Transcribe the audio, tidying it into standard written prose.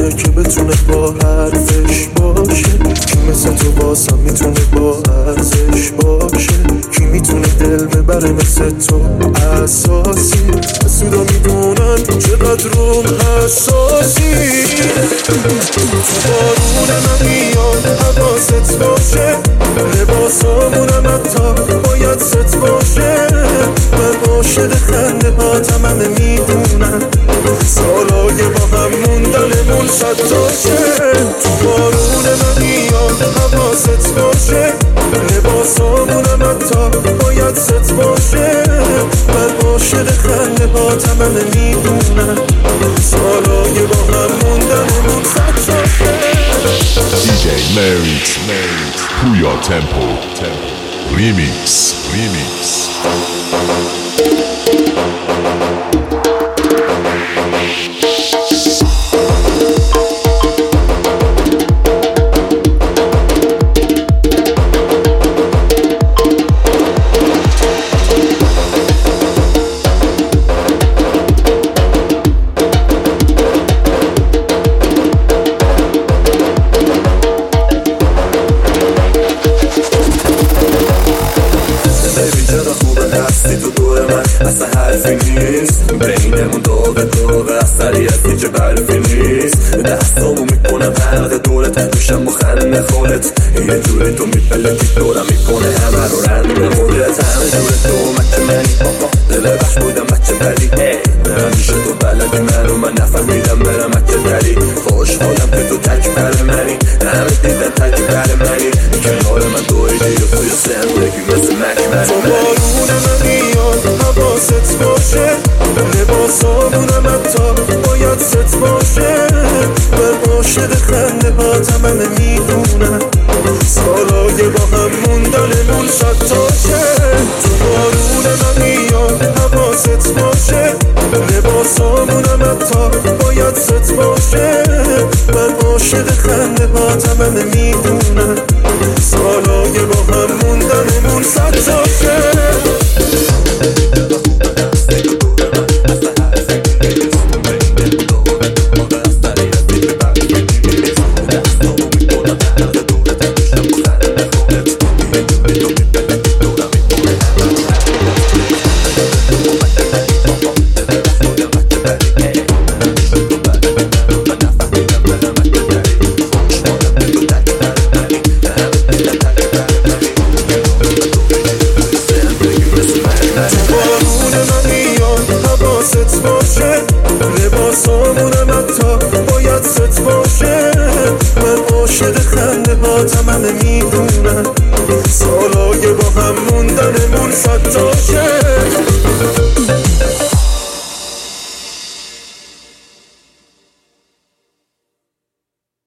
میدونه که بتونه با حرفش باشه؟ کی مثل تو واسم میتونه با ارزش باشه؟ کی میتونه دل ببره مثل تو اساسی؟ سودا میدونن چقدر روم حساسی. تو بارون من میاد حواست باشه، لباسامونم حتی باید ست باشه. من عاشق خنده هاتم همه میدونن، سالای با هم موندنمون ستاشه. تو بارون من میاد حواست باشه، لباسامونم حتی باید ست باشه. من عاشق خنده هاتم همه میدونن، سالای با هم موندنمون ستاشه. DJ Merit, Puyo Tempo, Remix. تو دور من اصلا حرفی نیست، بینمون داغه اثری از هیچ برفی نیست. دستامو میکنم حلقه دورت، میشم مخنده خودت، یه جوری تو میپلکی دورم میکنه همه رو رنده خودت. همه جور تو مچه منی، دل بخش بودم بچه بری، همیشه تو بلدی منو من نفهمیدم برم مچه دری. خوشحالم که تو تک بر منی، همه دیدن تک بر منی، کنار من دویدی و توی زندگی مثل مکمن منی. حواست باشه، لباسامونم حتی باید ست باشه. من عاشق خنده هاتم همه میدونن، سالای با هم موندنمون ستاشه. تو بارون من میاد حواست باشه، لباسامونم حتی باید ست باشه. من عاشق خنده هاتم همه میدونن، سالای با هم موندنمون ستاشه. لباسامونم حتی باید ست باشه. من عاشق خنده هاتم همه میدونن، سالای با هم موندنمون ستاشه.